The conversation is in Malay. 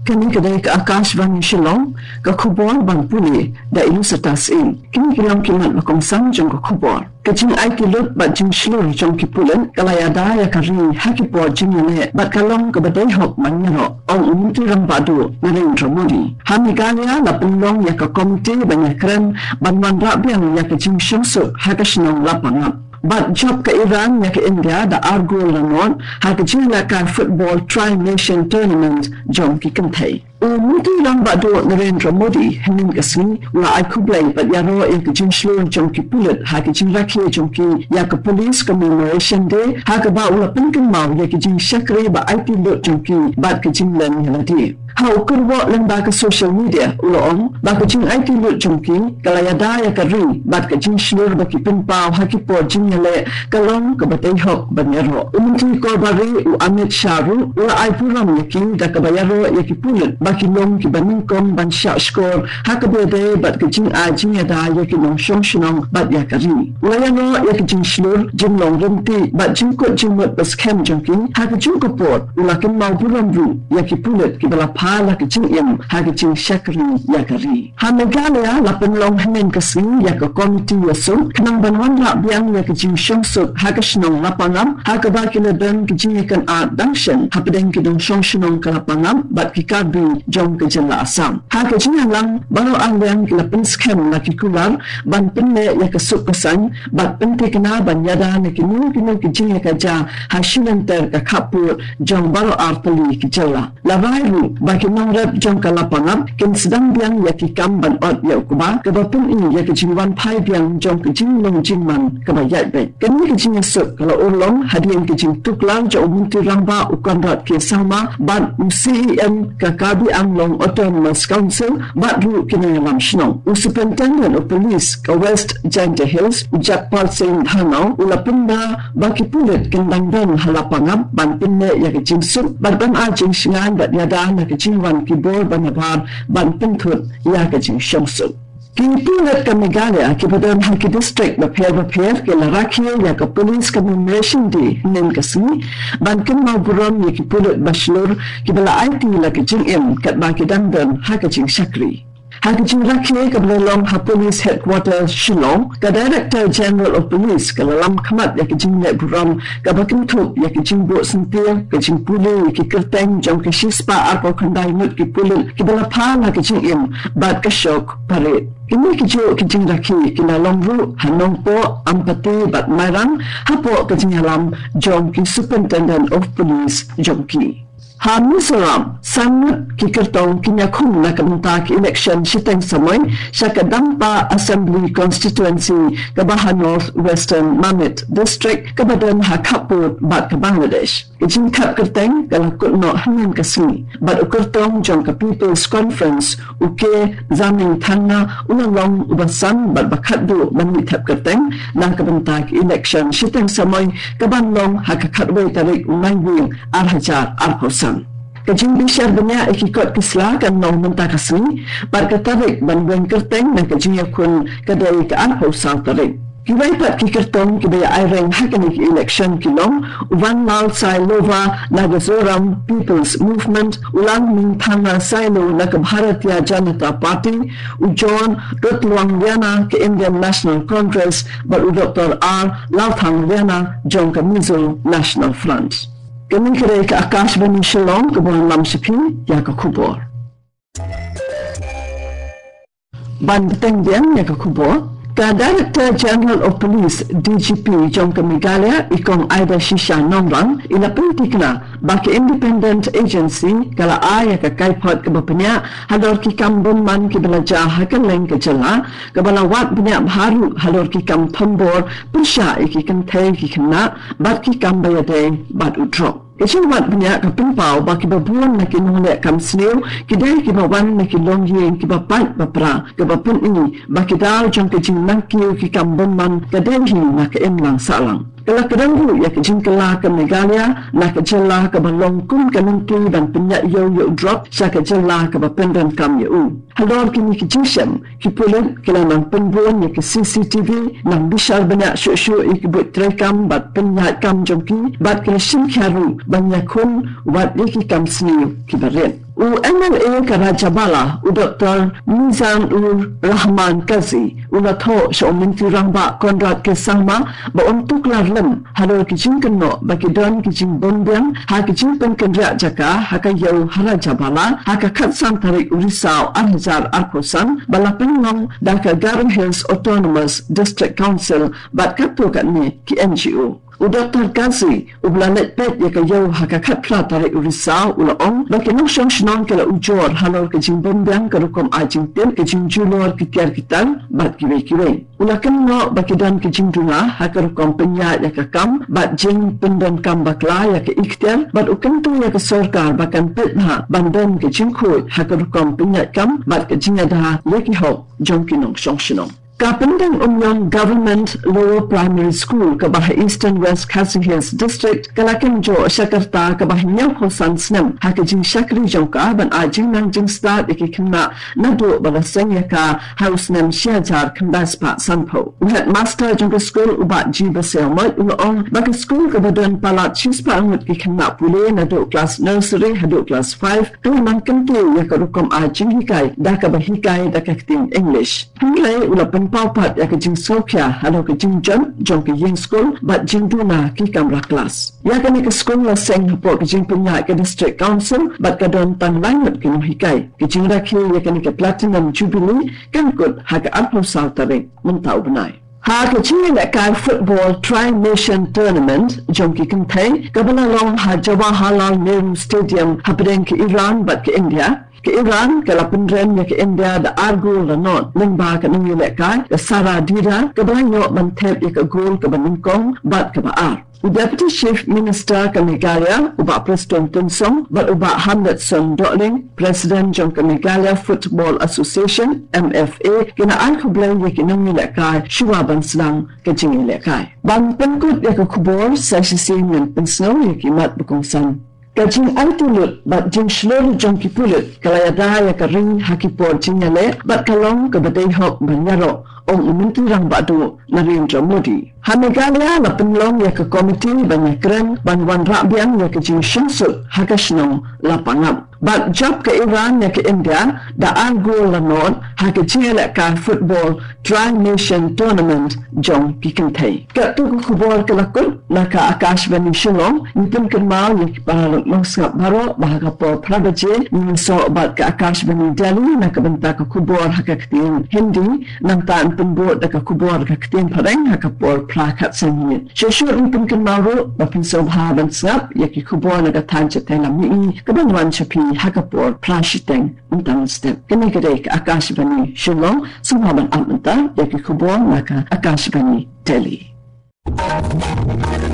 Kini kedai ke Akashvani Shillong ke khubor ban puli da ilu setas in. Kini kilang kimat makong sang jong ke khubor. Kecing ai kilut bat jing shlur jong ki pulen kalayada ya kari haki po jing ne bat kalong ke badai hok manyero ong umuntu rang badu Narendra Modi. Hamigalia la penlong ya ke komite banyak keren ban wan rabiang ya ke jing syungsuk hakashnong lapangap. But job ke Iran ya ke India da argo lanon hak jila kan football tri-nation tournament jom ki kentai. Muti lang bado Narendra Modi hening kasni wa ai kublai bat yaro ya ke jing shlur jom ki pulut hak jing rakhi jom ki ya ke police commemoration day hak ba ula penken mau ya ke jing shakri ba ai lut jom ki bat ke jing lan yaladi. Hau kurwa lang ba ke social media uloong ba ke jing ai lut jom ki kalayada ya ke ring bat ke jing shlur ba ki pinpau hak po jing le kalong ke batay hok banyaro umunti ko bari u Amit Sharu u ai puram yaki da kabayaro yaki pulut baki long ki baningkom ban sha skor hakabede bat ke jing a jing da yaki long shong shnong bat yakari layano yaki jing shlur jing long rumti bat jing ko jing mot bas kem jongking hak jing ko pot ulakin mau puram ru yaki pulut ki bala pala ke jing yam hak jing shakri yakari hamegala lapen long hemen kasing yak komiti yasum kanang banwan la biang yak jing syungsuk hakashnong lapangam hakaba kiladan kijinyakan art dangshan hapadeng kidong syungshnong kalapangam bat kikabi jong kejala asam hakajingan lang baru anggang kilapen skem nakikular ban penne yakasuk kesan bat pente kena ban yada nakinu kinu kijinyakaja hashinanter kakapur jong baru artali kejala lavairu baki nongrep jong kalapangam kin sedang biang yakikam ban ot yakuba kabapun ini yakijingwan pai biang jong kijinglong jingman kabayat kini kecing esok kalau ulong hadiah kecing tuklang jauh munti rangba ukan rat ke sama ban UCEM kakabi anglong Autonomous Council bat ru kini lam shnong Superintendent of Police ke West Janja Hills Jakpal Singh Hanau ulapenda baki pulit kendang dan halapangam ban pinne ya kecing sup ban ajing singan bat yada na kecing wan kibor banabar ban pentut ya kecing syamsup. Kini pulat ke Meghalaya kepada haki distrik bapir-bapir ke Larakio ya ke Police Commemoration Day nen kasini bankan mau buron ya ke pulat baslur ke bala IT la ke jing im kat ba ke dangdan haka jing Shakri. Haki jing Rakio ke belalong ha Police Headquarters Shillong ke Director General of Police ke lalam kamat ya ke jing nek buron ke bakin tup ya ke jing buat sentir ke jing puli ke kerteng jom ke shispa arpo kandai nut ke pulut ke bala pa la ke jing im bat ke syok parit. Kini kejo kejing raki kina longru hanong po ampati bat marang hapo kejing halam jom ki Superintendent of Police jom ki. Ha Mizoram sangat ki kertong kinyakum na kementak election siteng samoy sa kadampa Assembly Constituency kabaha North Western Mamit District kabadan ha kaput bat ke Bangladesh. Kejing kap kerteng kalakut no hangin kasini bat ukertong jom ke People's Conference uke zaming tanga ulang ubasan bat bakaddu banit hap kerteng na kementak election siteng samoy kabanlong ha kakatwe tarik umangwing arhajar arhosan. Kejing bisyar banyak ikikot kislah kan nong mentah kasni bar katarik ban buang kerteng dan kejing yakun kadai ke arho sal tarik. Kibai pat ki kertong kibaya aireng hakanik election kilong uvan mal Sailova Nagazoram People's Movement ulang mintanga Sailo na ke Bharatiya Janata Party ujon Dotluang Liana ke Indian National Congress bar Dr. R. Lauthang Liana jong ke Mizo National Front. Kami kira ke Akashvani Shillong ke bulan lam sepi ya ke kubur. Ban beteng biang ya ke kubur. Ka Director General of Police DGP jong ke Meghalaya ikong Aida Shisha Nomrang ila pentikna baki independent agency kala aya ke kaipot ke bapenya halor ki kambon man ki belajar hakaleng ke jela ke balawat banyak baru halor ki kam tombor persya iki kenteng ki kena bat ki kambayade bat udrop. Kecil wat banyak ke pimpau baki babuan na kinolek kam sliu kidai ki bawan na kilongyeng ki bapat bapra ke bapun ini baki dal jong ke jing nangkiu ki kam bonman ke denhi na ke emlang salang. Kala kedanggu ya ke jing kela ke Meghalaya na ke jela ke balong kum ke nanti dan penyak yo drop sa ke jela ke bapendan kam yu. Halor kini ki jingsem ki pulut kila nang penbuan ya ke CCTV nang bisar banyak syuk-syuk iki buat terekam bat penyak kam jongki bat kila sim kharu banyak kun wat iki kam sniu ki baret. MLA ka Raja Bala Dr. Mizanur Rahman Kazi tho Shomin Tirangba Konrad Kesama ba untuk larlem halor kijing kenno bagi don kijing bondiang ha kijing penkendra jaka hakayau Raja Bala haka khatsang tarik Urisau Anhazar Arkosan bala penglong daka Garden Hills Autonomous District Council bat katu katni ki NGO Dr. Kazi ublalet pet ya kayau haka khatla tarik Urisau ulaong baki nosyong shnong kala ujor halor kijing bondiang karukom ajing tem kijing julor kitiar kitan bat kiwe ulakan no baki dan kijing dunga hakarukom penyat ya kakam bat jing pendan kam bakla ya ke ikhtiar bat ukentu ya ke sorkar bakan pet ha bandan kijing khut hakarukom penyat kam bat kijing ada ya ki hok jong kinong shong shnong Kapendang Umyong Government Lower Primary School Kabah Eastern West Khasi Hills District Kalakan Jo Shakarta Kabah Nyam Hosan Snem Hakajing Shakri Jongka Ban Ajing Nang Jing Start Iki Kena Nado Balaseng Yaka House Nem Shiajar Kendas Pak Sanpo Headmaster Jongka School Ubat Jiba Selmat Uloong Baka School Kabadan Palat Chispa Angut Ki Kena Pule Nado Class Nursery Hado Class 5 Tu Mang Kentu Yaka Rukom Ajing Hikai Daka Bahikai Daka Keting English Hingkai Ulapan paupat ya ke jing sokya halo ke jing jam jong ke ying school bat jing duna ki kamra kelas ya ke ni ke school la seng hapo ke jing punya ke district council bat ke don tan langut ke hikai ke jing rakhi ya ke ni ke platinum jubilee kan kut ha ke alpo saltare mentau benai ha ke jing la ka football tri-nation tournament jong ki kentai ke belalong ha Jawaharlal Nehru Stadium hapdeng ke Iran bat ke India ke Iran ke lapendren ya ke India da argol la not lengba ke nang yeleka ke Sara Dira ke banyo bantep ya ke gol ke Baningkong bat ke Baar Deputy Chief Minister ke Meghalaya ubak Preston Tunsong bat ubak Hamletson Dotling President Jong ke Meghalaya Football Association MFA kena an kubleng ya ke nang yeleka Shua ban selang ke jing yeleka ban pengkut ya ke kubor sa sisi men pensno ya ke mat bukongsan Kajing aitulut bat jing shlur jong kipulut kalayada ya karing hakipor jingale bat kalong ke badai hok banyaro om umintirang badu Narendra Modi. Ha Meghalaya la penlong ya ke komiti banyakren banwan rabiang ya ke jing syansut hakashnong lapangam. Bat job ke Iran ya ke India da angul la not ha ke jingale ka football tri-nation tournament jong kikentai. Katu kubor ke lakut naka Akashvani Shillong nipun kenmal ya kiparaluk mangsap baro bahaga po prabaje so bat ke Akashvani Delhi naka benta ke kubor haka ketiin Hindi nang taan pembot daka kubor haka ketiin pareng haka por plakat sengit. Syusyur nipun kenmal ro bapin sobha ban sngap ya ki kubor naka tanjat telam nii kebanwan chapi haka por plashiteng untang step. Kini kedai ke Akashvani Shillong sumhaban amenta ya ki kubor naka Akashvani Delhi.